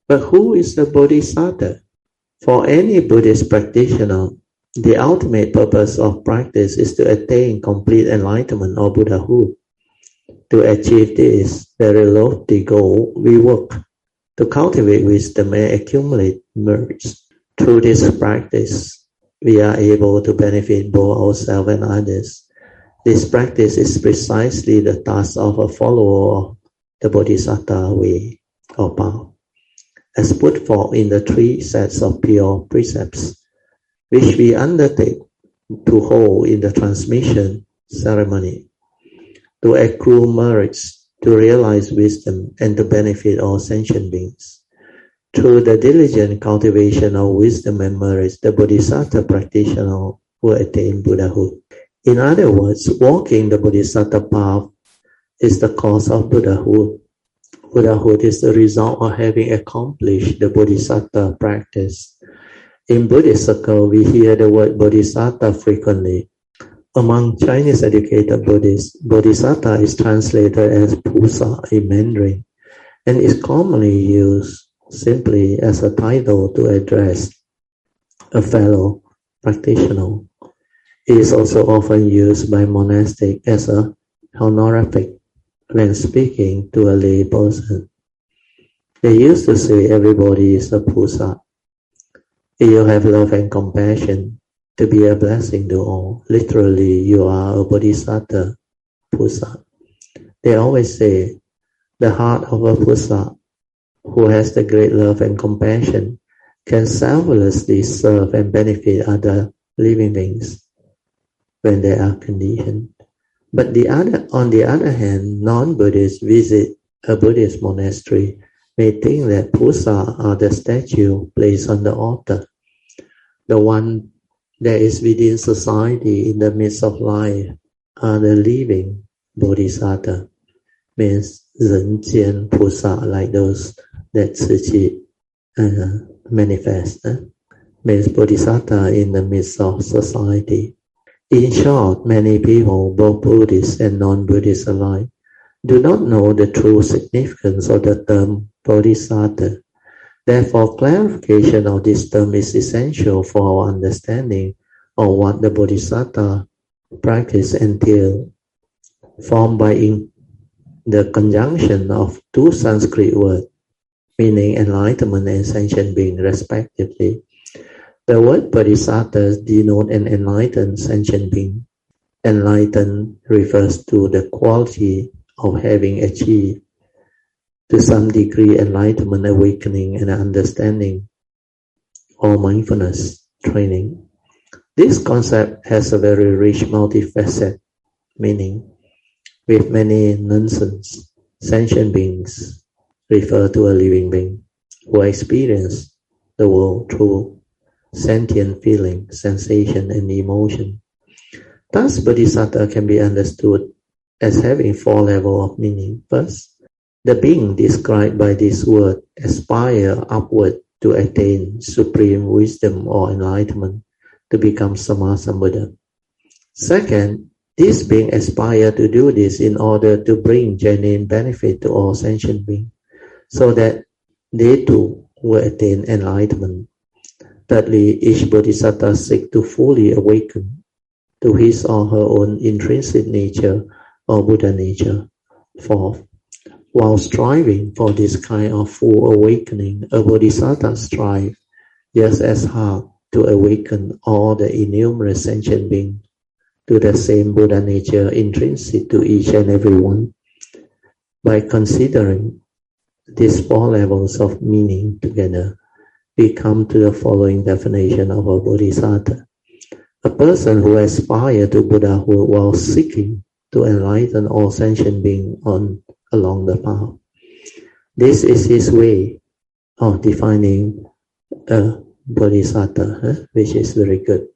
But who is the Bodhisattva? For any Buddhist practitioner, the ultimate purpose of practice is to attain complete enlightenment or Buddhahood. To achieve this very lofty goal, we work to cultivate wisdom and accumulate merits. Through this practice, we are able to benefit both ourselves and others. This practice is precisely the task of a follower of the Bodhisattva way or path, as put forth in the 3 sets of pure precepts, which we undertake to hold in the transmission ceremony, to accrue merits, to realize wisdom, and to benefit all sentient beings. Through the diligent cultivation of wisdom and merits, the Bodhisattva practitioner will attain Buddhahood. In other words, walking the Bodhisattva path is the cause of Buddhahood. Buddhahood is the result of having accomplished the Bodhisattva practice. In Buddhist circle, we hear the word Bodhisattva frequently. Among Chinese educated Buddhists, Bodhisattva is translated as Pusa in Mandarin and is commonly used simply as a title to address a fellow practitioner. It is also often used by monastics as a honorific when speaking to a lay person. They used to say everybody is a Pusa. If you have love and compassion, to be a blessing to all. Literally, you are a Bodhisattva Pusa. They always say, the heart of a Pusa who has the great love and compassion can selflessly serve and benefit other living beings when they are conditioned. But on the other hand, non-Buddhists visit a Buddhist monastery may think that Pusa are the statue placed on the altar, the one that is within society in the midst of life are the living Bodhisattva, means Ren Pusa, like those that Tzu Chi manifest, means Bodhisattva in the midst of society. In short, many people, both Buddhists and non-Buddhists alike, do not know the true significance of the term Bodhisattva. Therefore, clarification of this term is essential for our understanding of what the Bodhisattva practice entails, formed by the conjunction of 2 Sanskrit words, meaning enlightenment and sentient being, respectively. The word Bodhisattva denotes an enlightened sentient being. Enlightened refers to the quality of having achieved to some degree enlightenment, awakening, and understanding, or mindfulness training. This concept has a very rich multifaceted meaning, with many nuances. Sentient beings refer to a living being who experience the world through sentient feeling, sensation, and emotion. Thus, Bodhisattva can be understood as having 4 levels of meaning. First, the being described by this word aspire upward to attain supreme wisdom or enlightenment, to become Sammasambuddha. Second, this being aspire to do this in order to bring genuine benefit to all sentient beings, so that they too will attain enlightenment. Thirdly, each Bodhisattva seeks to fully awaken to his or her own intrinsic nature or Buddha nature. Fourth, while striving for this kind of full awakening, a Bodhisattva strives just as hard to awaken all the innumerable sentient beings to the same Buddha nature intrinsic to each and every one. By considering these 4 levels of meaning together, we come to the following definition of a Bodhisattva. A person who aspires to Buddhahood while seeking to enlighten all sentient beings along the path. This is his way of defining a Bodhisattva, which is very good.